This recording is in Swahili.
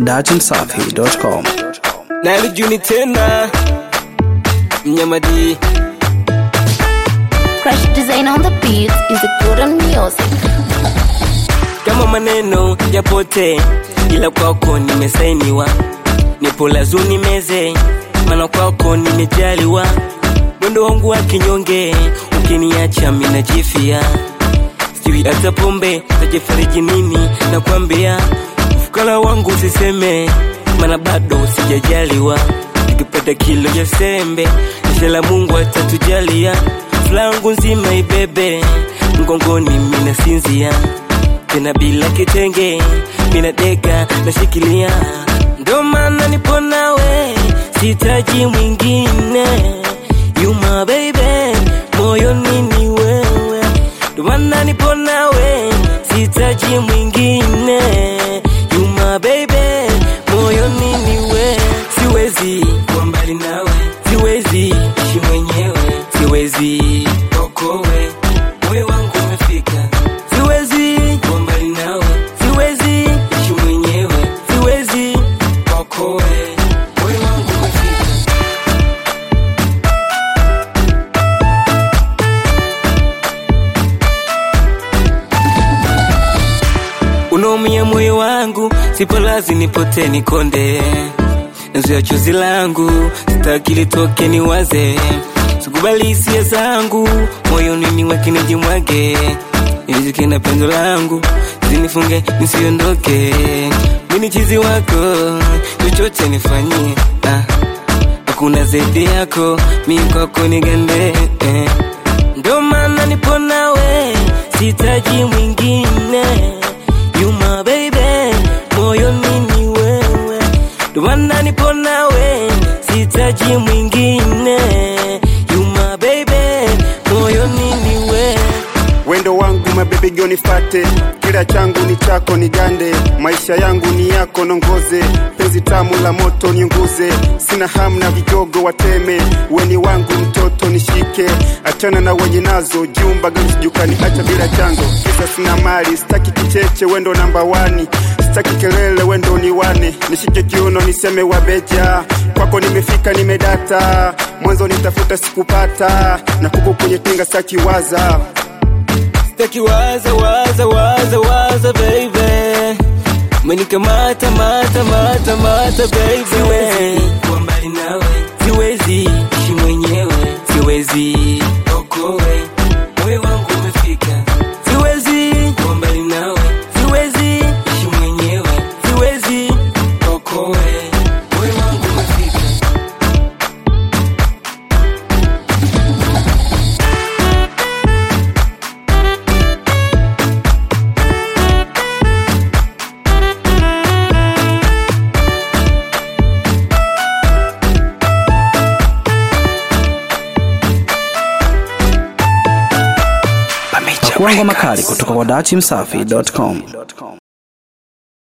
dachimsafi.com. Nailu Juni tena Mnyamadi. Crash design on the beat is a good on music. Kama maneno yapote ila kwako nimesainiwa, nipo lazuni meze maana kwako nimejaliwa. Mwendo wangu wa kinyonge ukiniacha mimi najifia, sijui hata pombe tajifariji nini na kuambia ufukara wangu usiseme maana bado sijajaliwa. Nikipata kilo ya sembe inshallah Mungu atatujalia, flangu nzima ibebe mgongoni mimi nasinzia, tena bila kitenge mina deka nashikilia. Ndo maana nipo nawe sitaji mwingine, you my baby moyoni ni wewe. Ndo maana nipo nawe sitaji mwingine, you my baby moyoni ni wewe. Siwezi kuwa mbali nawe, siwezi ishi mwenyewe, siwezi okowe moyo wangu umefika. Siwezi kuwa mbali nawe, siwezi ishi mwenyewe, siwezi okowe moyo wangu umefika. Unaumia moyo wangu, sipo lazi nipote nikonde. Nzuia chozi langu, sitaki litoke niwaze. Sikubali hisia zangu, moyoni niweke nijimwage. Nizike na pendo langu, zinifunge nisiondoke. Mimi chizi wako, chochote nifanyie. Hakuna zaidi yako, mimi kwako nigande. Ndo maana nipo nawe, sitaji mwingine, you my baby moyoni ni wewe. Ndo maana nipo nawe sitaji mwingine, you my baby moyoni ni wewe. Wendo wangu mabebi jonifate, kila changu ni chako nigande. Maisha yangu ni yako nongoze, penzi tamu la moto niunguze. Sina hamu na vigogo wateme, weni wangu mtoto nishike. Achana na wenye nazo, jumba ganjukani acha bila chango. Kisa sina mali, sitaki kicheche wendo namba 1. Sitaki kelele wendo ni wane, nishike kiuno niseme wabeja. Kwako nimefika nimedata, mwanzo nitafuta sikupata. Na kuku kwenye tinga saki waza, sitaki waza waza waza waza baby. Menika mata mata mata mata baby. Siwezi kuwa mbali nawe, siwezi ishi mwenyewe, siwezi okowe moyo wangu umefika. Siwezi kuwa mbali nawe, siwezi ishi mwenyewe, siwezi okowe moyo wangu umefika. Pakuangwa makali kutoka kwa dachimsafi.com.